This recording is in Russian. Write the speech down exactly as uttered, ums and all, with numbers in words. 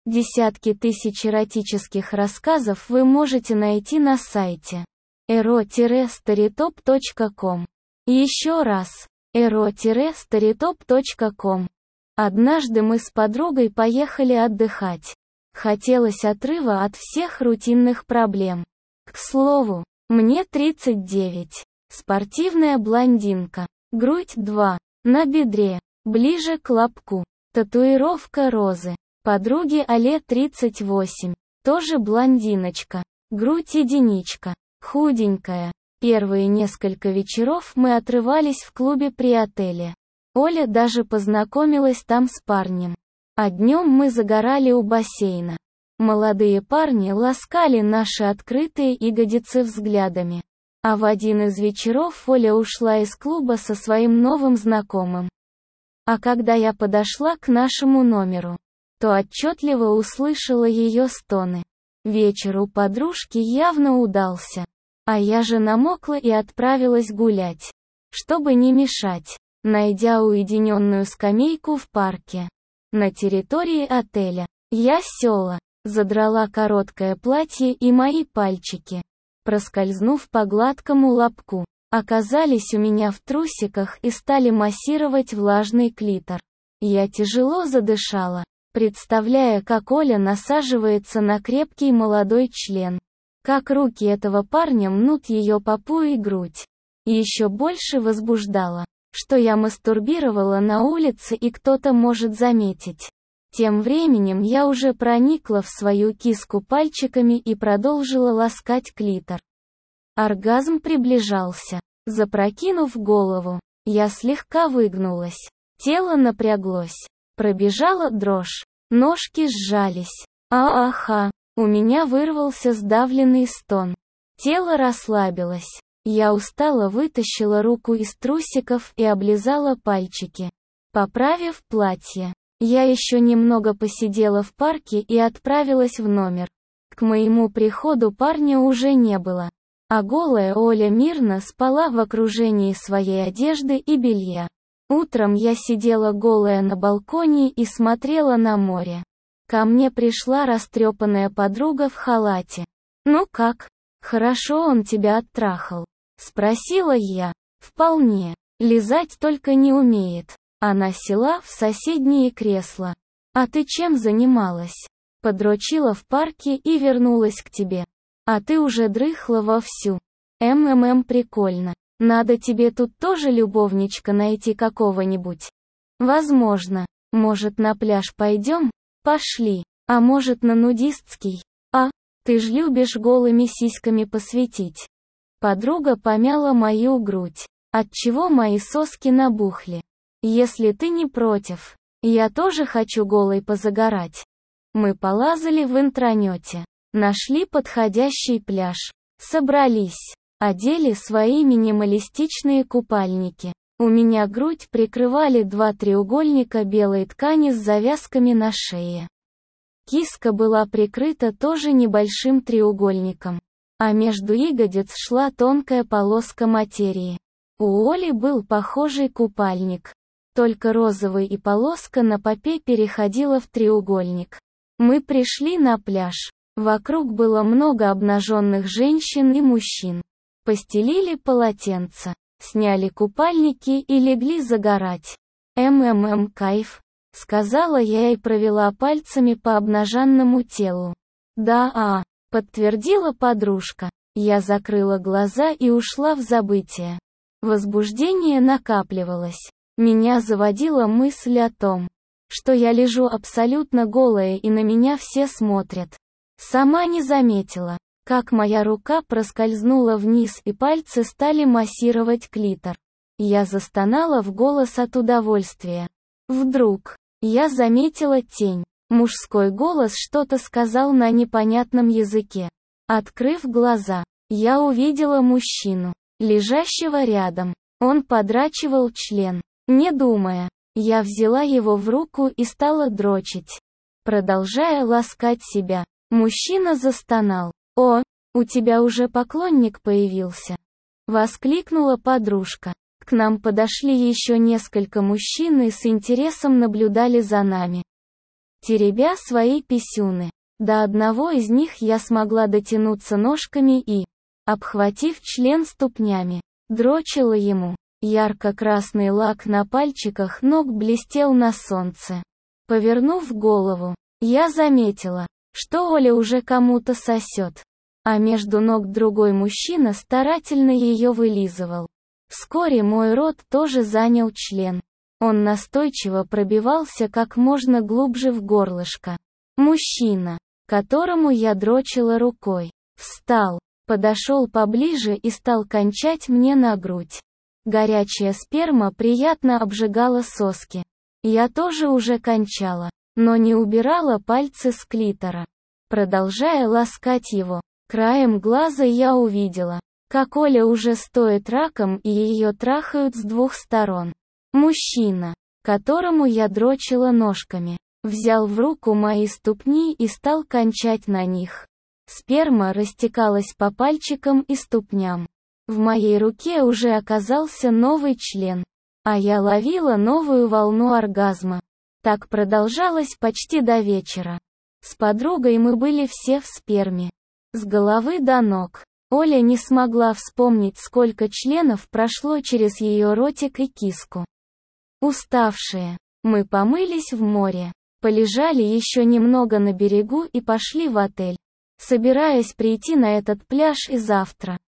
Десятки тысяч эротических рассказов вы можете найти на сайте эро старитоп точка ком. Еще раз, эро старитоп точка ком. Однажды мы с подругой поехали отдыхать. Хотелось отрыва от всех рутинных проблем. К слову, мне тридцать девять. Спортивная блондинка. Грудь два. На бедре, ближе к лобку. Татуировка розы. Подруге Алле тридцать восемь. Тоже блондиночка. Грудь единичка. Худенькая. Первые несколько вечеров мы отрывались в клубе при отеле. Оля даже познакомилась там с парнем. А днем мы загорали у бассейна. Молодые парни ласкали наши открытые ягодицы взглядами. А в один из вечеров Оля ушла из клуба со своим новым знакомым. А когда я подошла к нашему номеру, то отчетливо услышала ее стоны. Вечер у подружки явно удался. А я же намокла и отправилась гулять. Чтобы не мешать, найдя уединенную скамейку в парке. На территории отеля, я села, задрала короткое платье, и мои пальчики, проскользнув по гладкому лобку, оказались у меня в трусиках и стали массировать влажный клитор. Я тяжело задышала, представляя, как Оля насаживается на крепкий молодой член. Как руки этого парня мнут ее попу и грудь. И еще больше возбуждало, что я мастурбировала на улице и кто-то может заметить. Тем временем я уже проникла в свою киску пальчиками и продолжила ласкать клитор. Оргазм приближался. Запрокинув голову, я слегка выгнулась. Тело напряглось. Пробежала дрожь. Ножки сжались. А-аха. У меня вырвался сдавленный стон. Тело расслабилось. Я устало вытащила руку из трусиков и облизала пальчики. Поправив платье, я еще немного посидела в парке и отправилась в номер. К моему приходу парня уже не было. А голая Оля мирно спала в окружении своей одежды и белья. Утром я сидела голая на балконе и смотрела на море. Ко мне пришла растрепанная подруга в халате. «Ну как? Хорошо он тебя оттрахал?» — спросила я. «Вполне. Лизать только не умеет». Она села в соседнее кресло. «А ты чем занималась?» «Подрочила в парке и вернулась к тебе. А ты уже дрыхла вовсю. МММ прикольно. Надо тебе тут тоже любовничка найти какого-нибудь. Возможно. Может, на пляж пойдем? Пошли. А может, на нудистский? А, ты ж любишь голыми сиськами посветить». Подруга помяла мою грудь, отчего мои соски набухли. «Если ты не против, я тоже хочу голой позагорать». Мы полазали в интернете, нашли подходящий пляж, собрались, одели свои минималистичные купальники. У меня грудь прикрывали два треугольника белой ткани с завязками на шее. Киска была прикрыта тоже небольшим треугольником, а между ягодиц шла тонкая полоска материи. У Оли был похожий купальник, только розовый, и полоска на попе переходила в треугольник. Мы пришли на пляж. Вокруг было много обнаженных женщин и мужчин. Постелили полотенца, сняли купальники и легли загорать. «МММ кайф», — сказала я и провела пальцами по обнаженному телу. «Да-а», — подтвердила подружка. Я закрыла глаза и ушла в забытие. Возбуждение накапливалось. Меня заводила мысль о том, что я лежу абсолютно голая и на меня все смотрят. Сама не заметила, как моя рука проскользнула вниз и пальцы стали массировать клитор. Я застонала в голос от удовольствия. Вдруг, я заметила тень. Мужской голос что-то сказал на непонятном языке. Открыв глаза, я увидела мужчину, лежащего рядом. Он подрачивал член. Не думая, я взяла его в руку и стала дрочить. Продолжая ласкать себя, мужчина застонал. «О, у тебя уже поклонник появился!» — воскликнула подружка. К нам подошли еще несколько мужчин и с интересом наблюдали за нами. теребя свои писюны. До одного из них я смогла дотянуться ножками и, обхватив член ступнями, дрочила ему. Ярко-красный лак на пальчиках ног блестел на солнце. Повернув голову, я заметила, что Оля уже кому-то сосет, а между ног другой мужчина старательно ее вылизывал. Вскоре мой рот тоже занял член. Он настойчиво пробивался как можно глубже в горлышко. Мужчина, которому я дрочила рукой, встал, подошел поближе и стал кончать мне на грудь. Горячая сперма приятно обжигала соски. Я тоже уже кончала, но не убирала пальцы с клитора. Продолжая ласкать его, краем глаза я увидела, как Оля уже стоит раком и ее трахают с двух сторон. Мужчина, которому я дрочила ножками, взял в руку мои ступни и стал кончать на них. Сперма растекалась по пальчикам и ступням. В моей руке уже оказался новый член, а я ловила новую волну оргазма. Так продолжалось почти до вечера. С подругой мы были все в сперме. С головы до ног. Оля не смогла вспомнить, сколько членов прошло через ее ротик и киску. Уставшие, мы помылись в море, полежали еще немного на берегу и пошли в отель, собираясь прийти на этот пляж и завтра.